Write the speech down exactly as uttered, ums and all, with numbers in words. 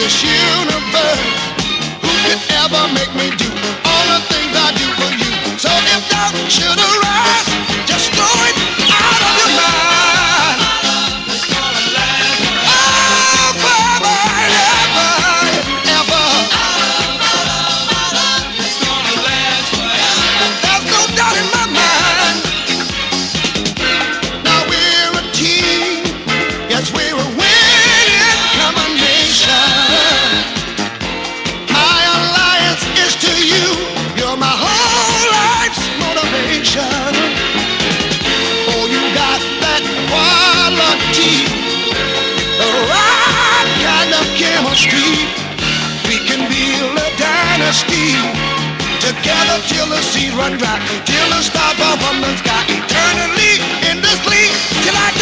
this universe. Who could ever make me do all the things I do for you? So if doubt should arise, just throw it out of your mind. Oh, forever and ever, ever. There's no doubt in my mind. Now we're a team. Yes, we're a winning combination. My alliance is to you. You're my whole life's motivation. Oh, you got that quality, the right kind of chemistry. We can build a dynasty together till the seas run dry, till the stars fall from the sky. Eternally in this league till I